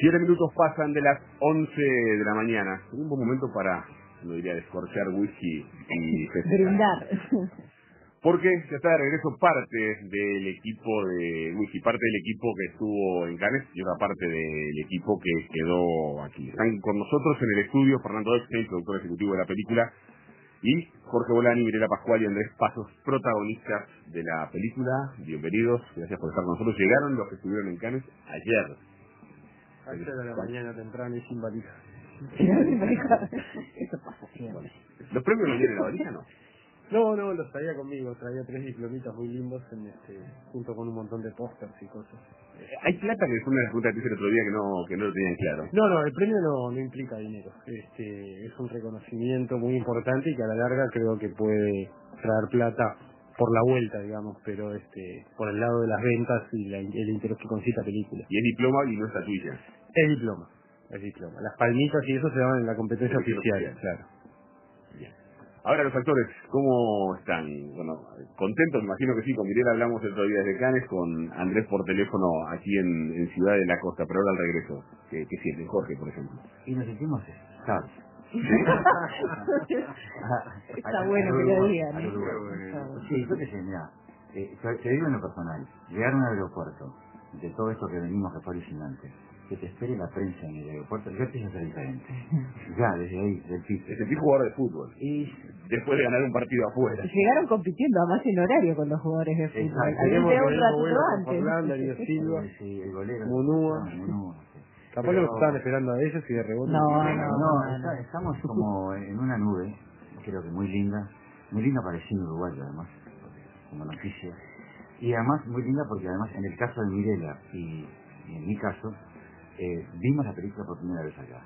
7 minutos pasan de las 11 de la mañana. Un buen momento para, no diría, descorchar whisky y brindar. Porque ya está de regreso parte del equipo de whisky, parte del equipo que estuvo en Cannes y otra parte del equipo que quedó aquí. Están con nosotros en el estudio Fernando Epstein, productor ejecutivo de la película, y Jorge Bolani, Mirela Pascual y Andrés Pasos, protagonistas de la película. Bienvenidos, gracias por estar con nosotros. Llegaron los que estuvieron en Cannes ayer. Ayer de la mañana temprano y sin valija. Eso pasa siempre. ¿Los premios no vienen en la valija, no? No, los traía conmigo, traía 3 diplomitas muy lindos junto con un montón de pósters y cosas. Hay plata, que es una de las preguntas que hice el otro día que no lo tenían claro. No, el premio no implica dinero. Es un reconocimiento muy importante y que a la larga creo que puede traer plata por la vuelta, digamos, pero por el lado de las ventas y el interés que concita la película. Y es diploma y no estatuilla. Es diploma. Las palmitas y eso se dan en la competencia oficial, claro. Bien. Ahora los actores, ¿cómo están? Bueno, contentos, me imagino que sí. Con Mirela hablamos el otro día desde Cannes, con Andrés por teléfono aquí en Ciudad de la Costa, pero ahora al regreso. ¿Qué sienten? Jorge, por ejemplo. Y nos sentimos ¿sabes? Está bueno que lo digan. Sí, yo qué sé, mira, te digo en lo personal, llegar a un aeropuerto, de todo esto que venimos, que fue alucinante, que te espere la prensa en el aeropuerto, ya empieza a ser diferente. Ya, desde ahí, del piso. Es el jugador de fútbol. Y después de ganar un partido afuera. Llegaron compitiendo, además en horario con los jugadores de fútbol. Tenemos un ratito antes. Orlando, Darío Silva, sí, el golero. Munúa. Capaz que nos estaban esperando a ellos y de rebote. No, estamos como en una nube, creo que muy linda pareciendo uruguayo además, como noticia. Y además muy linda porque además en el caso de Mirela y en mi caso, vimos la película por primera vez acá.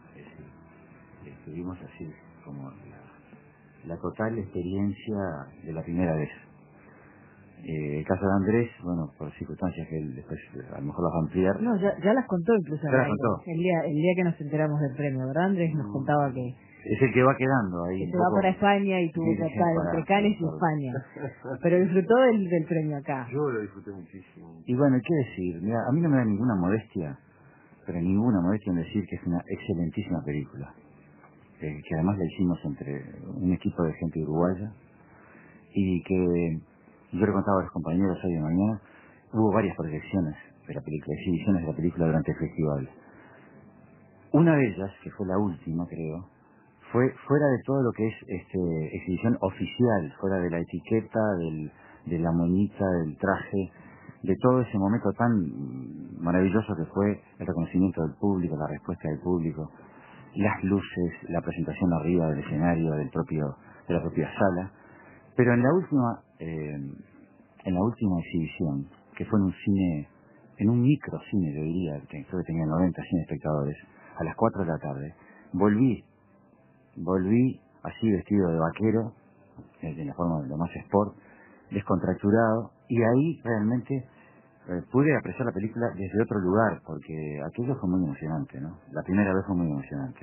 Vimos así como la total experiencia de la primera vez. El caso de Andrés, bueno, por circunstancias que él después a lo mejor las va a ampliar. No, ya las contó incluso. Ya las contó. El día que nos enteramos del premio, ¿verdad, Andrés? Nos contaba que es el que va quedando ahí. Que se va para España y tuvo que estar entre Cannes y España. Pero disfrutó del premio acá. Yo lo disfruté muchísimo. Y bueno, ¿qué decir? Mira, a mí no me da ninguna modestia, pero ninguna modestia en decir que es una excelentísima película. Que además la hicimos entre un equipo de gente uruguaya y que yo le contaba a los compañeros hoy de mañana, hubo varias proyecciones de la película, exhibiciones de la película durante el festival. Una de ellas, que fue la última creo, fue fuera de todo lo que es exhibición oficial, fuera de la etiqueta, de la moñita, del traje, de todo ese momento tan maravilloso que fue el reconocimiento del público, la respuesta del público, las luces, la presentación arriba del escenario, de la propia sala. Pero en la última exhibición, que fue en un microcine, yo diría, que creo que tenía 90, 100 espectadores, a las 4 de la tarde, volví así vestido de vaquero, de la forma de lo más sport, descontracturado, y ahí realmente pude apreciar la película desde otro lugar, porque aquello fue muy emocionante, ¿no? La primera vez fue muy emocionante.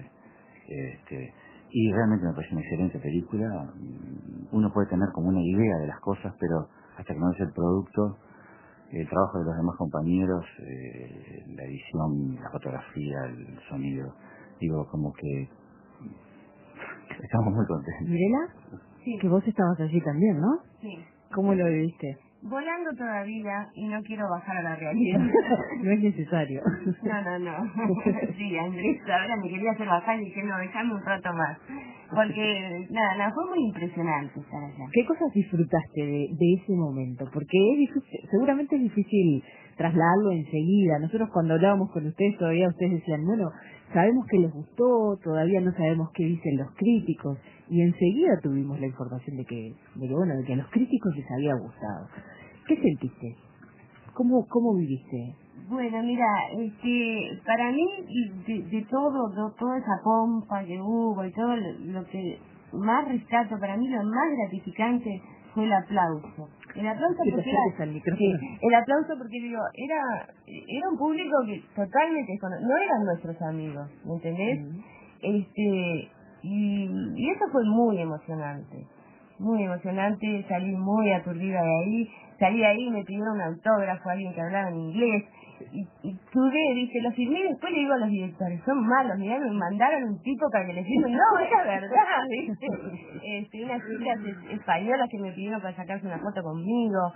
Y realmente me parece una excelente película. Uno puede tener como una idea de las cosas, pero hasta que no es el producto, el trabajo de los demás compañeros, la edición, la fotografía, el sonido, digo, como que estamos muy contentos. ¿Mirela? Sí. Que vos estabas allí también, ¿no? Sí. ¿Cómo lo viviste? Volando todavía y no quiero bajar a la realidad. No es necesario. No. Sí, Andrés ahora me quería hacer bajar y dije, no, déjame un rato más. Porque, nada, fue muy impresionante estar allá. ¿Qué cosas disfrutaste de ese momento? Porque es difícil, seguramente es difícil trasladarlo enseguida. Nosotros cuando hablábamos con ustedes, todavía ustedes decían, bueno, sabemos que les gustó, todavía no sabemos qué dicen los críticos. Y enseguida tuvimos la información de que a los críticos les había gustado. ¿Qué sentiste? ¿Cómo viviste? Bueno, mira, para mí, de toda esa pompa que hubo y todo lo que más rescato, para mí lo más gratificante fue el aplauso. El aplauso porque digo, era un público que totalmente no eran nuestros amigos, ¿me entendés? Y eso fue muy emocionante, salí muy aturdida de ahí, salí de ahí y me pidieron un autógrafo a alguien que hablaba en inglés, y dudé, dije, lo firmé y después le digo a los directores, son malos, mirá, me mandaron un tipo para que les diga, no, es la verdad, ¿viste? Unas chicas españolas que me pidieron para sacarse una foto conmigo.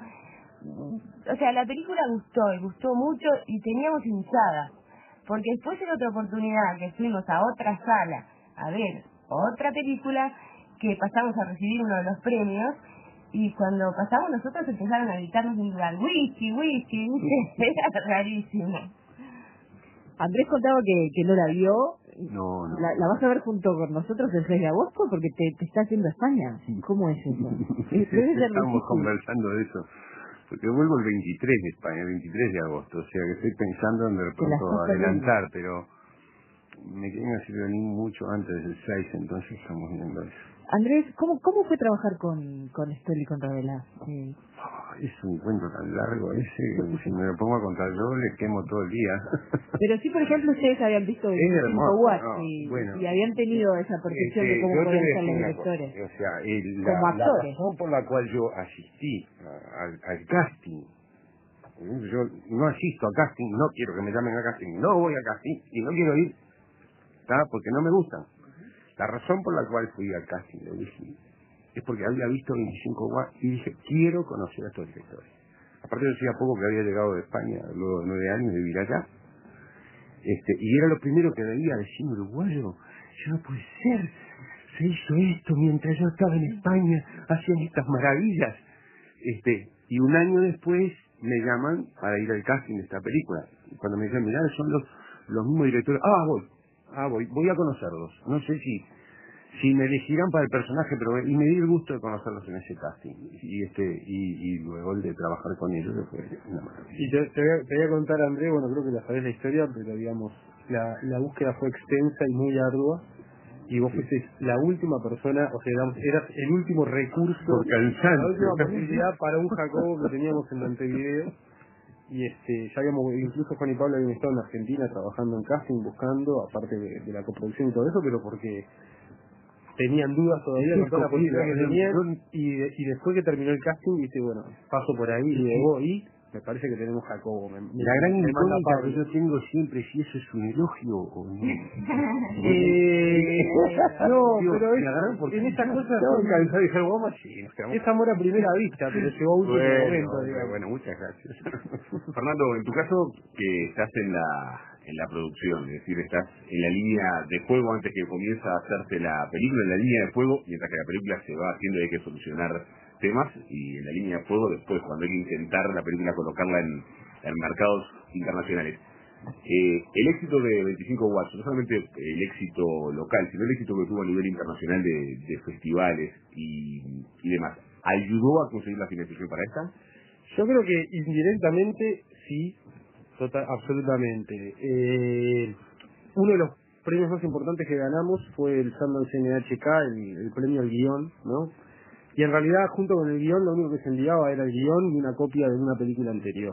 O sea, la película gustó, y gustó mucho, y teníamos hinchada, porque después en otra oportunidad que fuimos a otra sala a ver otra película, que pasamos a recibir uno de los premios, y cuando pasamos nosotros empezaron a gritarnos en lugar, whisky, whisky, era rarísimo. Andrés contaba que no la vio. No. ¿La vas a ver junto con nosotros el 6 de agosto? Porque te está haciendo España. ¿Cómo es eso? Estamos conversando de eso. Porque vuelvo el 23 de España, el 23 de agosto. O sea que estoy pensando en de pronto adelantar, pero me quieren hacer venir mucho antes del 6, entonces estamos viendo eso. Andrés, ¿cómo fue trabajar con Stoll y con Ravela? Es un cuento tan largo ese, si me lo pongo a contar yo, le quemo todo el día. Pero sí, por ejemplo, ustedes habían visto 25 watts y habían tenido esa percepción de cómo podían ser los directores. O sea, como la actores. razón por la cual yo asistí al casting, yo no asisto a casting, no quiero que me llamen a casting, no voy a casting y no quiero ir, ¿tá? Porque no me gustan. La razón por la cual fui al casting de Disney es porque había visto 25 watts y dije, quiero conocer a estos directores. Aparte yo hacía poco que había llegado de España, luego de 9 años de vivir allá, y era lo primero que veía del cine uruguayo. Yo, no puede ser, se hizo esto mientras yo estaba en España, hacían estas maravillas. Y un año después me llaman para ir al casting de esta película. Y cuando me dicen, mirá, son los mismos directores, voy a conocerlos. No sé si me elegirán para el personaje, pero y me di el gusto de conocerlos en ese casting. Y luego el de trabajar con ellos, que fue una maravilla. Y te voy a contar, André, bueno, creo que ya sabés la historia, pero digamos, la búsqueda fue extensa y muy ardua, y vos fuiste la última persona, o sea, digamos, eras el último recurso, por cansancio, la última posibilidad para un Jacobo que teníamos en Montevideo. Y ya habíamos, incluso Juan y Pablo habían estado en Argentina trabajando en casting, buscando, aparte de la coproducción y todo eso, pero porque tenían dudas todavía con toda la posibilidad que tenían, y después que terminó el casting, dice, bueno, paso por ahí, luego, y me parece que tenemos Jacobo. La gran incógnita que yo tengo siempre, si eso es un elogio o no. No, pero en estas cosas es amor a primera vista, pero llegó a último momento. Bueno, muchas gracias. Fernando, en tu caso, que estás en la producción, es decir, estás en la línea de fuego antes que comienza a hacerse la película, en la línea de fuego, mientras que la película se va haciendo y hay que solucionar temas, y en la línea de fuego después, cuando hay que intentar la película colocarla en mercados internacionales. El éxito de 25 watts, no solamente el éxito local, sino el éxito que tuvo a nivel internacional de festivales y demás, ¿ayudó a conseguir la financiación para esta? Yo creo que indirectamente sí, absolutamente. Uno de los premios más importantes que ganamos fue el Sundance NHK, el premio al guión, ¿no? Y en realidad, junto con el guión, lo único que se enviaba era el guión y una copia de una película anterior.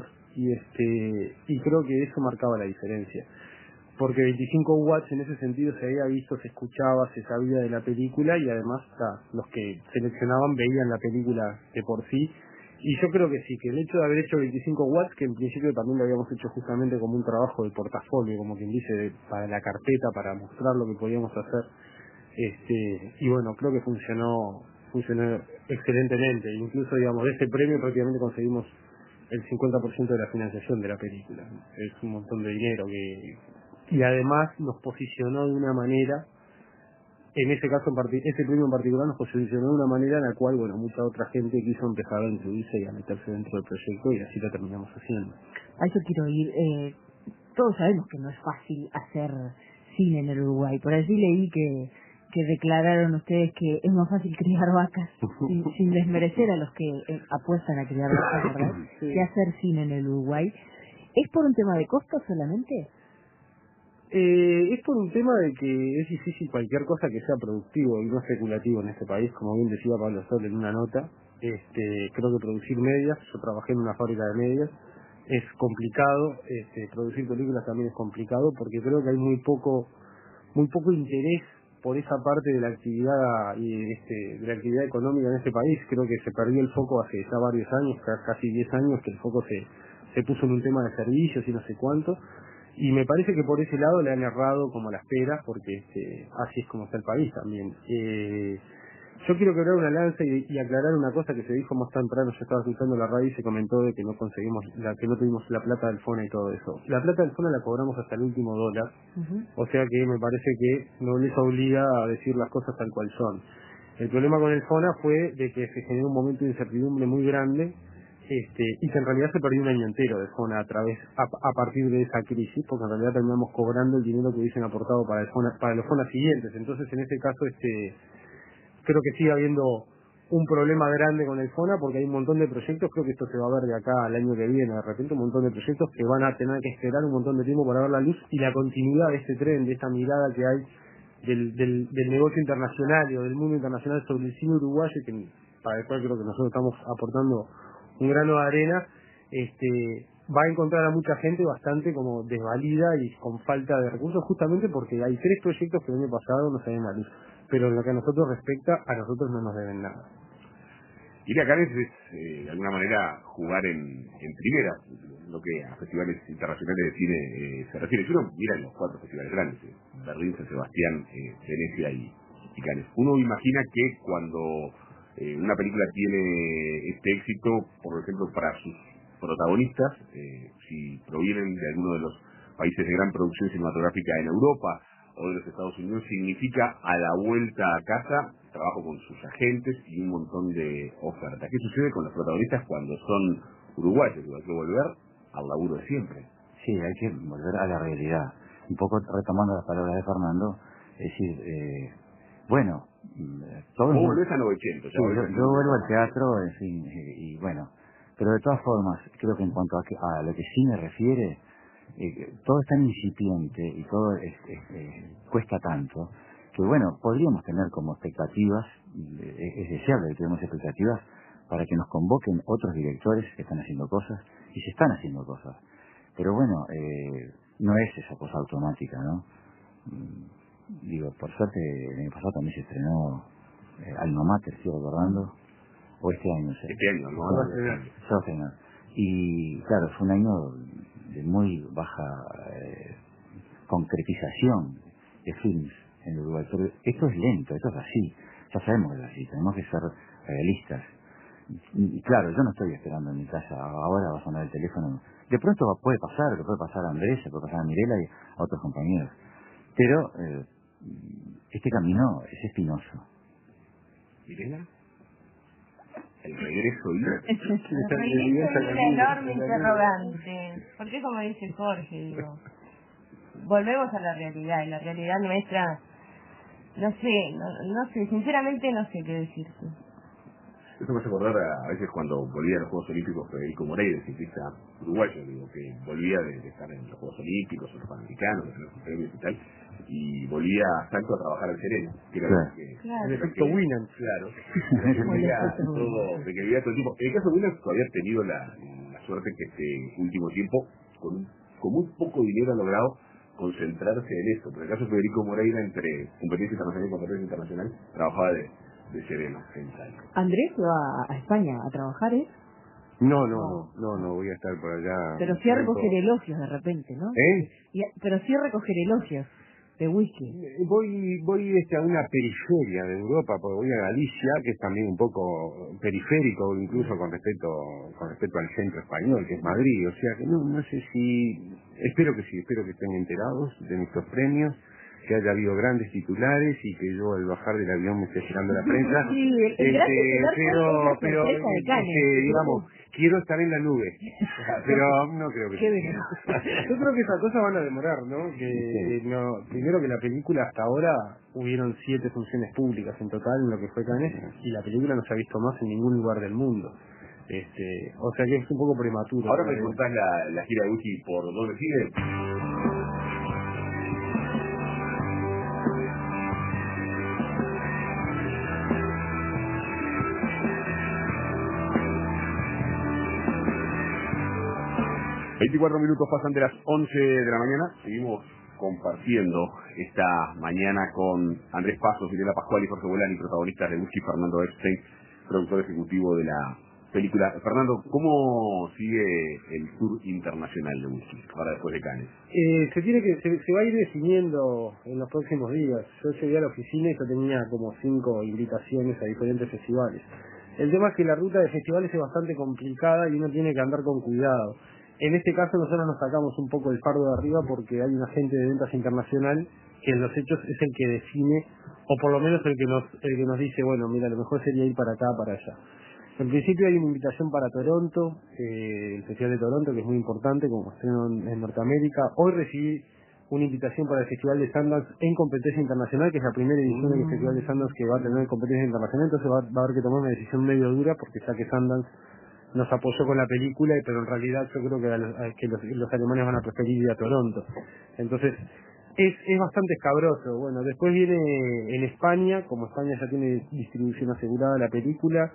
Y creo que eso marcaba la diferencia. Porque 25 watts en ese sentido se había visto, se escuchaba, se sabía de la película, y además los que seleccionaban veían la película de por sí. Y yo creo que sí, que el hecho de haber hecho 25 watts, que en principio también lo habíamos hecho justamente como un trabajo de portafolio, como quien dice, para la carpeta, para mostrar lo que podíamos hacer. Y bueno, creo que funcionó excelentemente. Incluso, digamos, de este premio prácticamente conseguimos el 50% de la financiación de la película. Es un montón de dinero y además nos posicionó de una manera, en ese caso este premio en particular nos posicionó de una manera en la cual, bueno, mucha otra gente quiso empezar a incluirse y a meterse dentro del proyecto, y así lo terminamos haciendo. A eso quiero ir. Todos sabemos que no es fácil hacer cine en el Uruguay. Por así leí que declararon ustedes que es más fácil criar vacas, sin desmerecer a los que apuestan a criar vacas, ¿verdad? Sí. Que hacer cine en el Uruguay. ¿Es por un tema de costos solamente? Es por un tema de que es difícil cualquier cosa que sea productivo y no especulativo en este país, como bien decía Pablo Sol en una nota. Creo que producir medias, yo trabajé en una fábrica de medias, es complicado. Producir películas también es complicado, porque creo que hay muy poco interés por esa parte de la actividad de la actividad económica en este país. Creo que se perdió el foco hace ya varios años, casi 10 años, que el foco se se puso en un tema de servicios y no sé cuánto, y me parece que por ese lado le han errado como las peras, porque así es como está el país también. Yo quiero quebrar una lanza y aclarar una cosa que se dijo más temprano. Yo estaba escuchando la radio y se comentó de que no conseguimos, que no tuvimos la plata del FONA y todo eso. La plata del FONA la cobramos hasta el último dólar, o sea que me parece que no les obliga a decir las cosas tal cual son. El problema con el FONA fue de que se generó un momento de incertidumbre muy grande, y que en realidad se perdió un año entero de FONA a partir de esa crisis, porque en realidad terminamos cobrando el dinero que hubiesen aportado para los FONA siguientes. Entonces, en este caso, creo que sigue habiendo un problema grande con el FONA, porque hay un montón de proyectos. Creo que esto se va a ver de acá al año que viene, de repente un montón de proyectos que van a tener que esperar un montón de tiempo para ver la luz, y la continuidad de este tren, de esta mirada que hay del negocio internacional o del mundo internacional sobre el cine uruguayo, para el cual creo que nosotros estamos aportando un grano de arena, va a encontrar a mucha gente bastante como desvalida y con falta de recursos, justamente porque hay 3 proyectos que el año pasado no se ven la luz, pero en lo que a nosotros respecta, a nosotros no nos deben nada. Ir a Cannes es, de alguna manera, jugar en primera, lo que a festivales internacionales de cine se refiere. Si uno mira los 4 festivales grandes, Berlín, San Sebastián, Venecia y Cannes, uno imagina que cuando una película tiene este éxito, por ejemplo, para sus protagonistas, si provienen de alguno de los países de gran producción cinematográfica en Europa o de los Estados Unidos, significa a la vuelta a casa trabajo con sus agentes y un montón de ofertas. ¿Qué sucede con los protagonistas cuando son uruguayos? Hay que volver al laburo de siempre. Sí, hay que volver a la realidad. Un poco retomando las palabras de Fernando, es decir, bueno, todo Vos volvés a 900. Sí, yo vuelvo al teatro, en fin, y bueno, pero de todas formas, creo que en cuanto a lo que sí me refiere, todo es tan incipiente y todo cuesta tanto, que bueno, podríamos tener como expectativas, es deseable que tengamos expectativas para que nos convoquen otros directores que están haciendo cosas, y se están haciendo cosas. Pero bueno, no es esa cosa automática, ¿no? Digo, por suerte, el año pasado también se estrenó Alma Mater, estoy recordando, o este año, ¿sí? Este año, ¿no? Se va a estrenar. Y claro, fue un año de muy baja concretización de films en Uruguay. Pero esto es lento, esto es así. Ya sabemos que es así, tenemos que ser realistas. Y claro, yo no estoy esperando en mi casa, ahora va a sonar el teléfono. De pronto puede pasar, le puede pasar a Andrés, le puede pasar a Mirela y a otros compañeros. Pero este camino es espinoso. ¿Mirela? El regreso y el regreso es una enorme interrogante. Porque como dice Jorge, digo, volvemos a la realidad, y la realidad nuestra, no sé, sinceramente no sé qué decirte. Eso me hace acordar a veces cuando volvía a los Juegos Olímpicos Federico Moreira, el ciclista uruguayo, digo, que volvía de estar en los Juegos Olímpicos, en los Panamericanos, de tener sus premios y tal, y volvía a Salto a trabajar al Sereno, que era el efecto Winans. Claro, de que vivía todo el tiempo. En el caso de Winans todavía ha tenido la suerte que este último tiempo, con muy poco dinero, ha logrado concentrarse en eso. Pero en el caso de Federico Moreira, entre competencia internacional y competencia internacional, trabajaba de Sereno en Salto. ¿Andrés va a España a trabajar, No, voy a estar por allá. Pero sí a recoger elogios de repente, ¿no? Pero sí a recoger elogios de whisky. Voy a una periferia de Europa, porque voy a Galicia, que es también un poco periférico, incluso con respecto al centro español, que es Madrid. O sea que no sé si, espero que estén enterados de nuestros premios, que haya habido grandes titulares y que yo al bajar del avión me esté esperando la prensa. Sí, pero digamos, quiero estar en la nube, pero no creo que yo creo que esas cosas van a demorar, ¿no? Primero que la película hasta ahora hubieron 7 funciones públicas en total en lo que fue Cannes, y la película no se ha visto más en ningún lugar del mundo. O sea que es un poco prematuro. Ahora me contás la gira de whisky por dónde sigue. ...24 minutos pasan de las 11 de la mañana... ...seguimos compartiendo esta mañana con Andrés Pasos, Mirela Pascual y Jorge Bolani, protagonistas de Whisky, Fernando Epstein, productor ejecutivo de la película. Fernando, ¿cómo sigue el tour internacional de whisky ahora después de Cannes? Se va a ir definiendo en los próximos días. Yo llegué a la oficina y yo tenía como 5 invitaciones a diferentes festivales. El tema es que la ruta de festivales es bastante complicada y uno tiene que andar con cuidado. En este caso nosotros nos sacamos un poco el fardo de arriba porque hay un agente de ventas internacional que en los hechos es el que define, o por lo menos el que nos dice, bueno, mira, lo mejor sería ir para acá, para allá. En principio hay una invitación para Toronto, el Festival de Toronto, que es muy importante como estreno en Norteamérica. Hoy recibí una invitación para el Festival de Sundance en competencia internacional, que es la primera edición del Festival de Sundance que va a tener competencia internacional, entonces va a haber que tomar una decisión medio dura, porque ya que Sundance nos apoyó con la película, pero en realidad yo creo que los alemanes van a preferir ir a Toronto. Entonces, es bastante escabroso. Bueno, después viene en España, como España ya tiene distribución asegurada la película,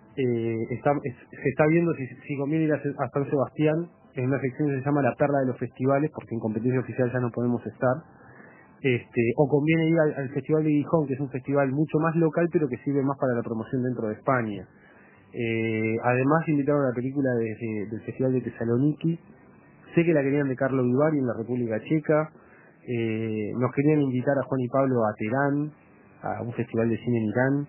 se está viendo si conviene ir a San Sebastián, en una sección que se llama la perla de los festivales, porque en competencia oficial ya no podemos estar, o conviene ir al Festival de Gijón, que es un festival mucho más local, pero que sirve más para la promoción dentro de España. Además invitaron a la película del Festival de Tesaloniki. Sé que la querían de Carlo Vivari en la República Checa. Nos querían invitar a Juan y Pablo a Teherán, a un festival de cine en Irán.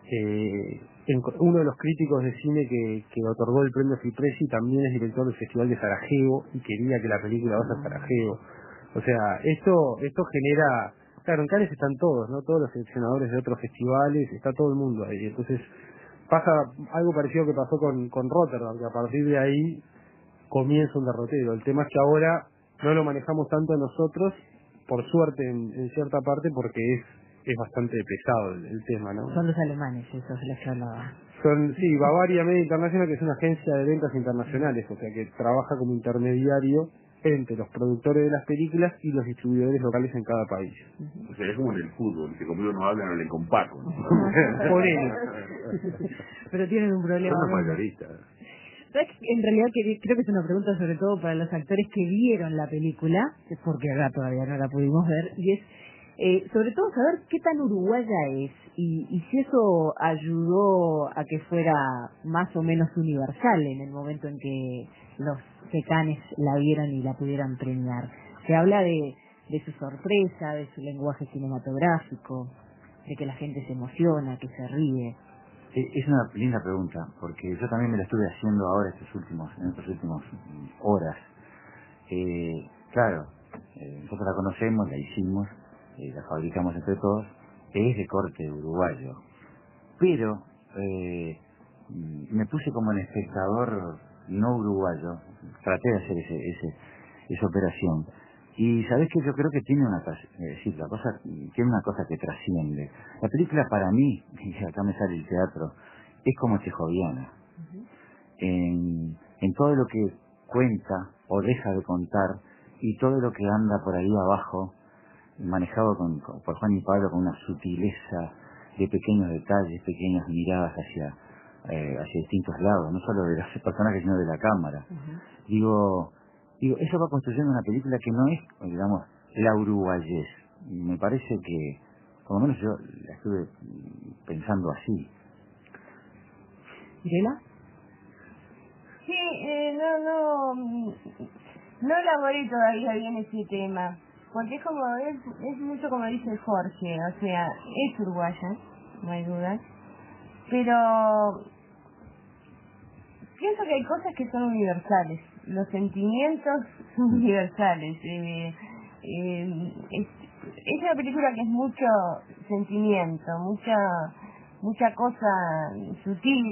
Uno de los críticos de cine que otorgó el premio Fipresci también es director del Festival de Sarajevo y quería que la película vaya a Sarajevo. O sea, esto genera... Claro, en Cannes están todos, ¿no? Todos los seleccionadores de otros festivales, está todo el mundo ahí. Entonces pasa algo parecido que pasó con Rotterdam, que a partir de ahí comienza un derrotero. El tema es que ahora no lo manejamos tanto nosotros, por suerte en cierta parte, porque es bastante pesado el tema, ¿no? Son los alemanes, esos los que hablaba. Sí, Bavaria Media Internacional, que es una agencia de ventas internacionales, o sea que trabaja como intermediario entre los productores de las películas y los distribuidores locales en cada país. O sea, es como en el fútbol, que como ellos no hablan, hablan con Paco, ¿no? Por él. Pero tienen un problema. Son los mayoristas. ¿Sabes? En realidad creo que es una pregunta sobre todo para los actores que vieron la película, porque acá todavía no la pudimos ver, y es sobre todo saber qué tan uruguaya es y si eso ayudó a que fuera más o menos universal en el momento en que los Cannes la vieron y la pudieran premiar. Se habla de su sorpresa, de su lenguaje cinematográfico, de que la gente se emociona, que se ríe. Es una linda pregunta, porque yo también me la estuve haciendo ahora en estas últimas horas. Claro, nosotros la conocemos, la hicimos, la fabricamos entre todos, es de corte uruguayo. Pero me puse como en espectador no uruguayo, traté de hacer esa operación. Y sabés que yo creo que tiene tiene una cosa que trasciende. La película para mí, y acá me sale el teatro, es como chejoviana. En todo lo que cuenta o deja de contar y todo lo que anda por ahí abajo, manejado por Juan y Pablo con una sutileza de pequeños detalles, pequeñas miradas hacia distintos lados, no solo de los personajes sino de la cámara. Digo, eso va construyendo una película que no es, digamos, la uruguayés. Me parece que, por lo menos yo la estuve pensando así. ¿Mirela? Sí, no elaboré todavía bien ese tema, porque es mucho como dice Jorge, o sea, es uruguaya, no hay duda, pero pienso que hay cosas que son universales, los sentimientos son universales. Es una película que es mucho sentimiento, mucha cosa sutil,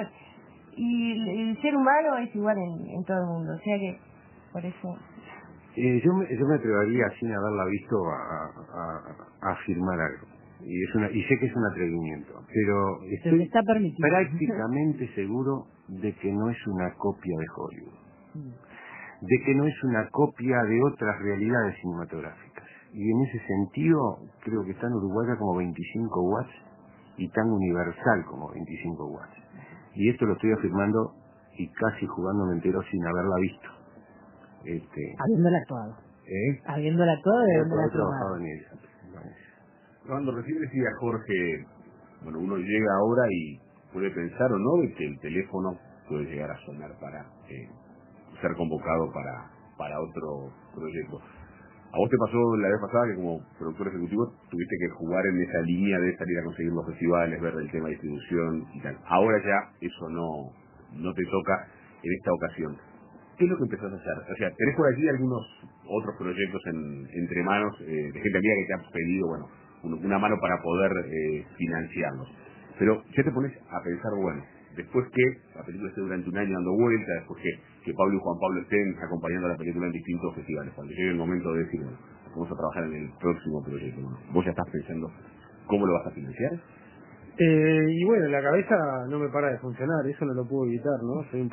y el ser humano es igual en todo el mundo, o sea que por eso... Yo me atrevería, sin haberla visto, a afirmar algo. Y sé que es un atrevimiento, pero estoy está permitido. prácticamente seguro de que no es una copia de Hollywood, de que no es una copia de otras realidades cinematográficas. Y en ese sentido creo que es tan uruguaya como 25 watts y tan universal como 25 watts. Y esto lo estoy afirmando y casi jugándome entero sin haberla visto. Habiéndola actuado. Habiéndola actuado y habiéndola trabajado en ella. Cuando recién decía Jorge, bueno, uno llega ahora y puede pensar o no de que el teléfono puede llegar a sonar para ser convocado para otro proyecto. A vos te pasó la vez pasada que como productor ejecutivo tuviste que jugar en esa línea de salir a conseguir los festivales, ver el tema de distribución y tal. Ahora ya eso no te toca en esta ocasión. ¿Qué es lo que empezás a hacer? O sea, tenés por allí algunos otros proyectos entre manos de gente amiga que te ha pedido, bueno, una mano para poder financiarlos. Pero ya te pones a pensar, bueno, después que la película esté durante un año dando vuelta, después que Pablo y Juan Pablo estén acompañando a la película en distintos festivales, cuando llegue el momento de decir, bueno, vamos a trabajar en el próximo proyecto, ¿no? ¿Vos ya estás pensando cómo lo vas a financiar? Y bueno, la cabeza no me para de funcionar, eso no lo puedo evitar, ¿no? Soy un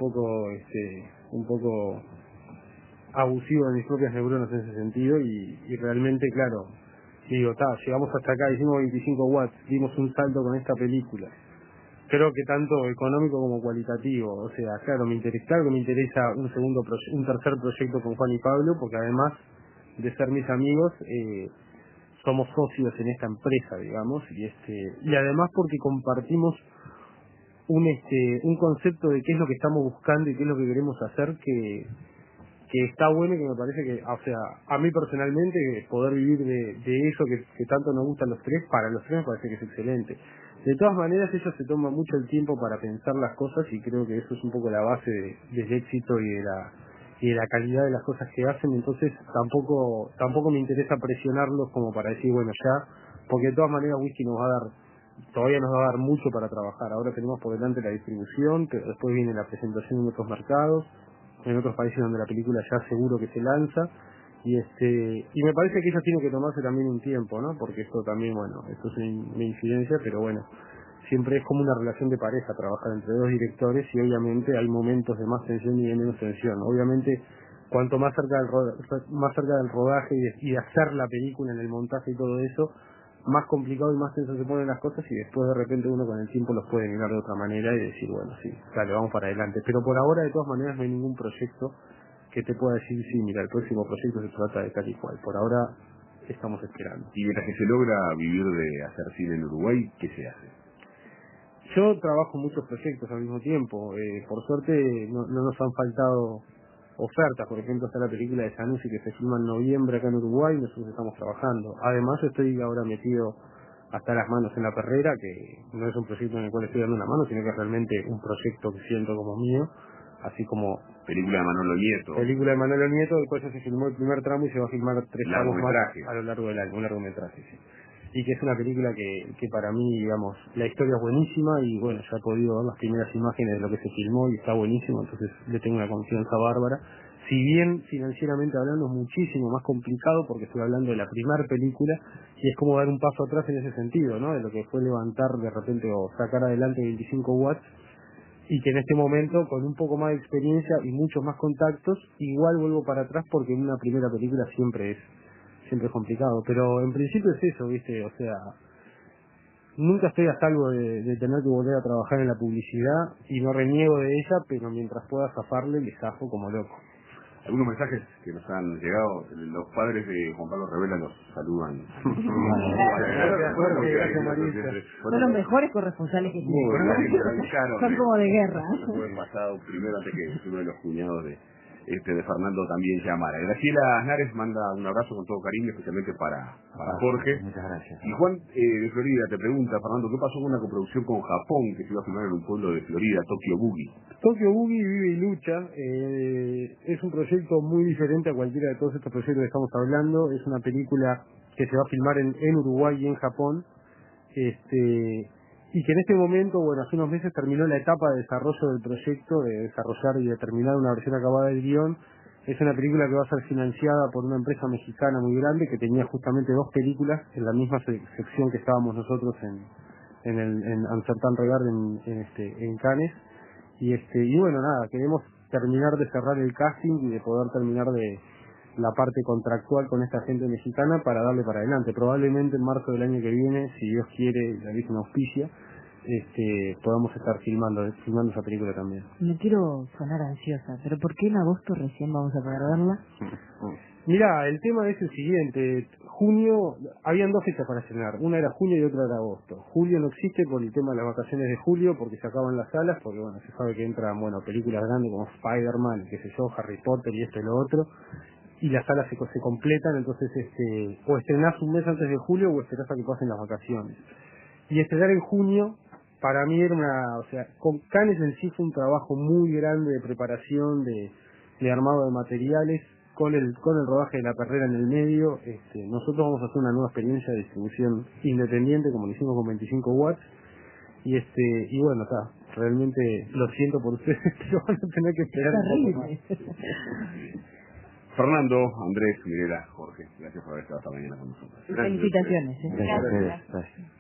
poco abusivo de mis propias neuronas en ese sentido y realmente, claro, digo, llegamos hasta acá, hicimos 25 watts, dimos un salto con esta película. Creo que tanto económico como cualitativo, o sea, claro, me interesa un tercer proyecto con Juan y Pablo, porque además de ser mis amigos, somos socios en esta empresa, digamos, y además porque compartimos un concepto de qué es lo que estamos buscando y qué es lo que queremos hacer que está bueno y que me parece que, o sea, a mí personalmente poder vivir de eso que tanto nos gusta a los tres, para los tres me parece que es excelente. De todas maneras, ellos se toman mucho el tiempo para pensar las cosas y creo que eso es un poco la base del éxito y de la calidad de las cosas que hacen, entonces tampoco me interesa presionarlos como para decir, bueno, ya, porque de todas maneras Whisky todavía nos va a dar mucho para trabajar. Ahora tenemos por delante la distribución, que después viene la presentación en otros mercados, en otros países donde la película ya seguro que se lanza, y me parece que ellos tienen que tomarse también un tiempo, ¿no? Porque esto también, bueno, esto es una incidencia, pero bueno, siempre es como una relación de pareja trabajar entre dos directores y obviamente hay momentos de más tensión y de menos tensión. Obviamente, cuanto más cerca del rodaje y de hacer la película en el montaje y todo eso, más complicado y más tenso se ponen las cosas y después de repente uno con el tiempo los puede mirar de otra manera y decir, bueno, sí, dale, vamos para adelante. Pero por ahora, de todas maneras, no hay ningún proyecto que te pueda decir, sí, mira, el próximo proyecto se trata de tal y cual. Por ahora estamos esperando. Y mientras que se logra vivir de hacer cine en Uruguay, ¿qué se hace? Yo trabajo muchos proyectos al mismo tiempo. Por suerte no nos han faltado ofertas. Por ejemplo, está la película de Sanusi que se filma en noviembre acá en Uruguay y nosotros estamos trabajando. Además, yo estoy ahora metido hasta las manos en La Perrera, que no es un proyecto en el cual estoy dando una mano, sino que es realmente un proyecto que siento como mío, así como Película de Manolo Nieto. Película de Manolo Nieto, del cual ya se filmó el primer tramo y se va a filmar 3 tramos más a lo largo del año, un largometraje, sí. Y que es una película que para mí, digamos, la historia es buenísima y bueno, ya he podido ver las primeras imágenes de lo que se filmó y está buenísimo, entonces le tengo una confianza bárbara. Si bien financieramente hablando es muchísimo más complicado porque estoy hablando de la primera película y es como dar un paso atrás en ese sentido, ¿no? De lo que fue levantar de repente o sacar adelante 25 watts y que en este momento, con un poco más de experiencia y muchos más contactos, igual vuelvo para atrás porque en una primera película siempre es complicado, pero en principio es eso, ¿viste? O sea, nunca estoy a salvo de tener que volver a trabajar en la publicidad y no reniego de ella, pero mientras pueda zafarle, le zafo como loco. Algunos mensajes que nos han llegado, los padres de Juan Pablo Revela los saludan. Son los mejores corresponsales que tienen. Son como de guerra. Fue el pasado primero antes que uno de los cuñados de Fernando también llamara. Graciela Aznares manda un abrazo con todo cariño, especialmente para Jorge. Muchas gracias. Y Juan de Florida te pregunta, Fernando, ¿qué pasó con una coproducción con Japón que se iba a filmar en un pueblo de Florida, Tokyo Boogie? Tokyo Boogie vive y lucha. Es un proyecto muy diferente a cualquiera de todos estos proyectos que estamos hablando. Es una película que se va a filmar en Uruguay y en Japón. Y que en este momento, bueno, hace unos meses terminó la etapa de desarrollo del proyecto, de desarrollar y de terminar una versión acabada del guión. Es una película que va a ser financiada por una empresa mexicana muy grande que tenía justamente 2 películas en la misma sección que estábamos nosotros en Uncertain Regard en Cannes. Y bueno, nada, queremos terminar de cerrar el casting y de poder terminar de la parte contractual con esta gente mexicana para darle para adelante. Probablemente en marzo del año que viene, si Dios quiere, la Virgen auspicia, podamos estar filmando esa película también. No quiero sonar ansiosa, pero ¿por qué en agosto recién vamos a poder verla? Mirá, el tema es el siguiente. Junio, habían 2 fechas para estrenar. Una era junio y otra era agosto. Julio no existe por el tema de las vacaciones de julio, porque se acaban las salas, porque bueno, se sabe que entran, películas grandes como Spider-Man, qué sé yo, Harry Potter y esto y lo otro. Y las salas se completan, entonces o estrenás un mes antes de julio o esperás a que pasen las vacaciones. Y estrenar en junio, para mí era con Cannes en sí fue un trabajo muy grande de preparación, de armado de materiales, con el rodaje de La Perrera en el medio. Nosotros vamos a hacer una nueva experiencia de distribución independiente, como lo hicimos con 25 watts, y bueno, realmente lo siento por ustedes, pero van a tener que esperar un poco más. Fernando, Andrés, Mirela, Jorge, gracias por haber estado esta mañana con nosotros. Felicitaciones. Gracias.